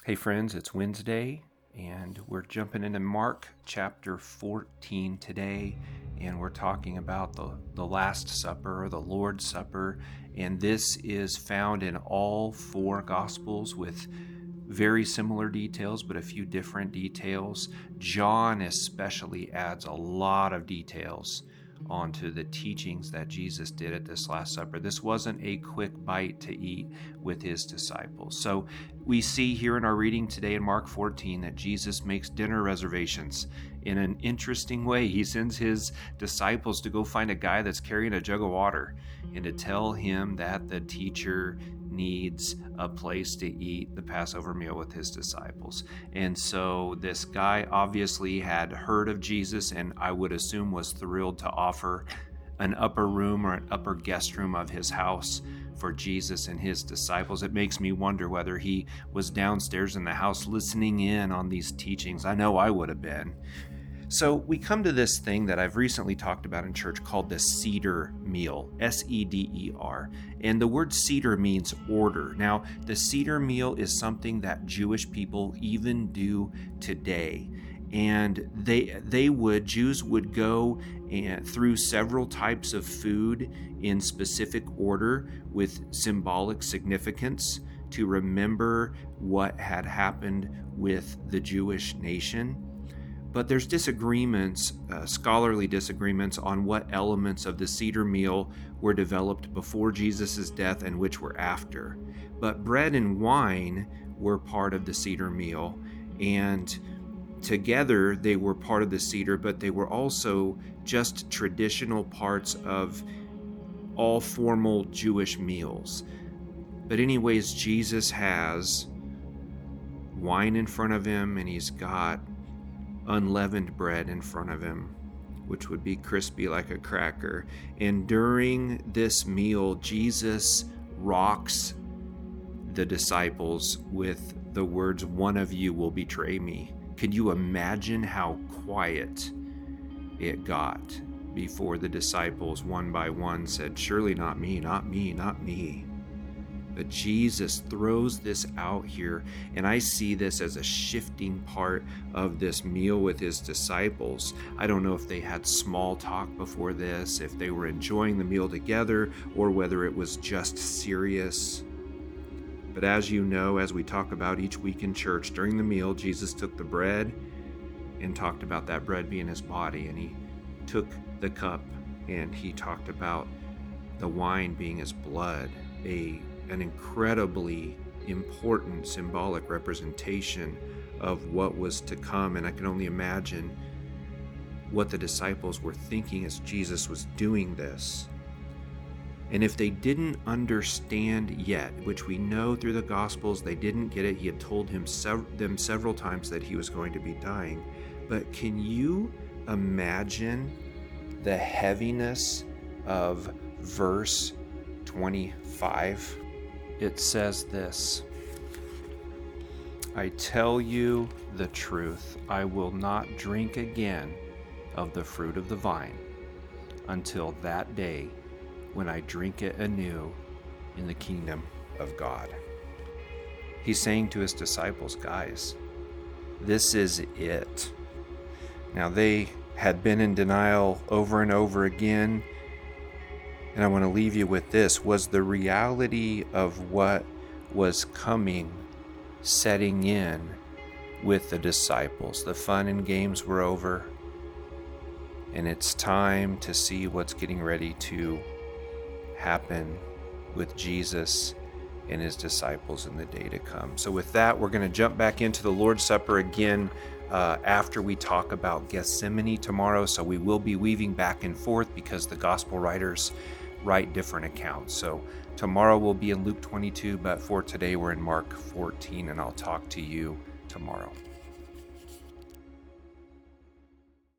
Hey friends, it's Wednesday and we're jumping into Mark chapter 14 today, and we're talking about the Last Supper or the Lord's Supper, and this is found in all four Gospels with very similar details but a few different details. John especially adds a lot of details onto the teachings that Jesus did at this Last Supper. This wasn't a quick bite to eat with his disciples. So we see here in our reading today in Mark 14 that Jesus makes dinner reservations in an interesting way. He sends his disciples to go find a guy that's carrying a jug of water and to tell him that the teacher needs a place to eat the Passover meal with his disciples. And so this guy obviously had heard of Jesus, and I would assume was thrilled to offer an upper room or an upper guest room of his house for Jesus and his disciples. It makes me wonder whether he was downstairs in the house listening in on these teachings. I know I would have been. So we come to this thing that I've recently talked about in church called the Seder meal, S-E-D-E-R. And the word Seder means order. Now, the Seder meal is something that Jewish people even do today. And Jews would go through several types of food in specific order with symbolic significance to remember what had happened with the Jewish nation. But there's disagreements, scholarly disagreements, on what elements of the Seder meal were developed before Jesus' death and which were after. But bread and wine were part of the Seder meal, and together they were part of the Seder, but they were also just traditional parts of all formal Jewish meals. But anyways, Jesus has wine in front of him, and he's got unleavened bread in front of him, which would be crispy like a cracker. And during this meal, Jesus rocks the disciples with the words, "One of you will betray me." Can you imagine how quiet it got before the disciples one by one said, "Surely not me, not me, not me." But Jesus throws this out here, and I see this as a shifting part of this meal with his disciples. I don't know if they had small talk before this, if they were enjoying the meal together, or whether it was just serious. But as you know, as we talk about each week in church, during the meal, Jesus took the bread and talked about that bread being his body, and he took the cup and he talked about the wine being his blood, an incredibly important symbolic representation of what was to come. And I can only imagine what the disciples were thinking as Jesus was doing this. And if they didn't understand yet, which we know through the Gospels they didn't get it, he had told them several times that he was going to be dying. But can you imagine the heaviness of verse 25? It says this, "I tell you the truth, I will not drink again of the fruit of the vine until that day when I drink it anew in the kingdom of God." He's saying to his disciples, guys, this is it. Now, they had been in denial over and over again. And I want to leave you with this. Was the reality of what was coming setting in with the disciples? The fun and games were over, and it's time to see what's getting ready to happen with Jesus and his disciples in the day to come. So with that, we're going to jump back into the Lord's Supper again after we talk about Gethsemane tomorrow. So we will be weaving back and forth because the gospel writers write different accounts. So tomorrow we'll be in Luke 22, but for today we're in Mark 14, and I'll talk to you tomorrow.